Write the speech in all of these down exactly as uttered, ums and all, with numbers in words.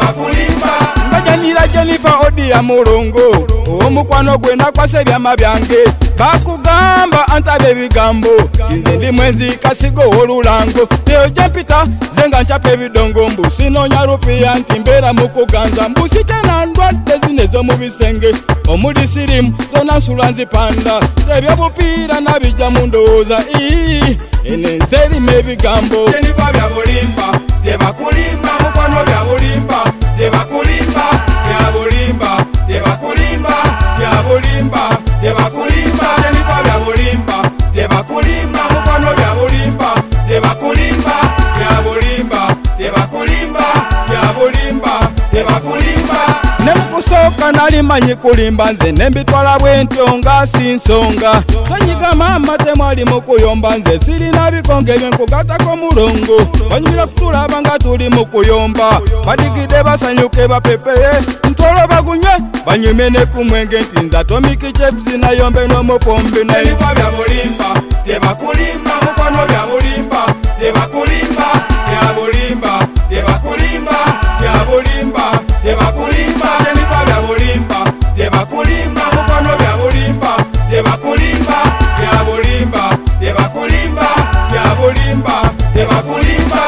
tebakulimba. Bajanira Jennifer Odia Mulongo omukwano gwe nakwase byama byange bakugamba antabe bigambo nze ndi mwenzi kasigo olulango Teo Jampita zenga nchape bidongo mbusi nonya rupia nti mbera mukuganza mbusi tena ndwadde zinezo mu bisenge omuli sirimu zona nsula nzipanda tebya bupira nabijja mu ndowooza ii ene nserima ebigambo Jennifer byabulimba tebakulimba mukwano byabulimba tebakulimba byabulimba tebakulimba byabulimba tebakulimba Jennifer byabulimba tebakulimba mukwano byabulimba tebakulimba byabulimba tebakulimba byabulimba tebakulimba. Nemukusoka nali manyi kulimba nze nembitwala bwentyo nga sinsonga tonyiga mama temwali mukuyomba nze sirina bikonge byenkugatako mulongo banyumira kutulaba nga tuli mukuyomba badigide basanyuke bapepeye ntolo bagunywe banyume ne kumwenge nti nza tomiki chepsi nayombe n'omupombe naye Jennifer byabulimba tebakulimba mukwano byabulimba tebakulimba byabulimba tebakulimba byabulimba tebakulimba Jennifer byabulimba tebakulimba mukwano byabulimba tebakulimba byabulimba tebakulimba byabulimba tebakulimba.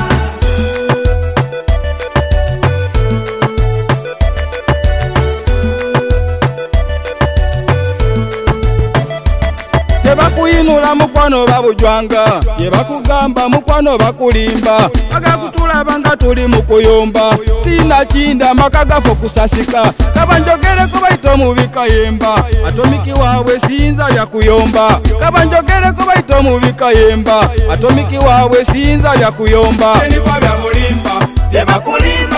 Tebakuyinula mukwano babujwanga yebakugamba mukwano bakulimba bagakutulaba nga tuli mukuyomba sina kinda makagafo kusasika kabanjogereko baito mubikayemba atomiki wawe sinza yakuyomba kabanjogereko baito mubikayemba atomiki wawe sinza yakuyomba Jennifer byabulimba tebakulimba